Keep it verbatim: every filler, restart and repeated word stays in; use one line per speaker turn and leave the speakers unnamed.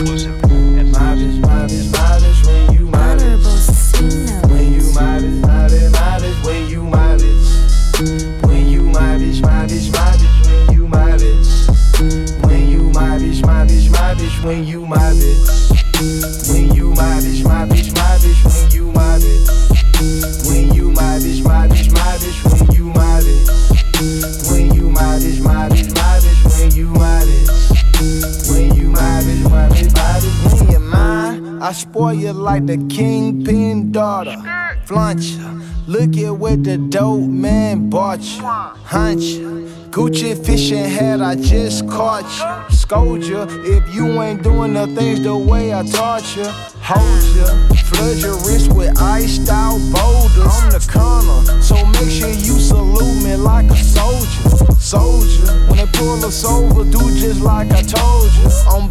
My bitch, my bitch, my bitch, when you my bitch. When you my bitch, my bitch, my bitch, when you my bitch. When you my bitch, my bitch, my bitch, when you my bitch. When you my bitch, my bitch, my bitch, when you my bitch. When you my bitch, my bitch, my bitch, when you my bitch. When you my bitch, my bitch, my bitch, when you my bitch. When you my bitch, my bitch, my bitch, when you my bitch. When you my bitch, my bitch, my bitch, when you're mine, I spoil you like the kingpin daughter. Flaunt you, look at what the dope man bought you. Hunt you, Gucci fishing hat, I just caught you. Scold you if you ain't doing the things the way I taught you. Hold you, flood your wrist with iced out boulders. I'm the corner, so make sure you salute me like a soldier. Soldier, when they pull us over, do just like I told you. I'm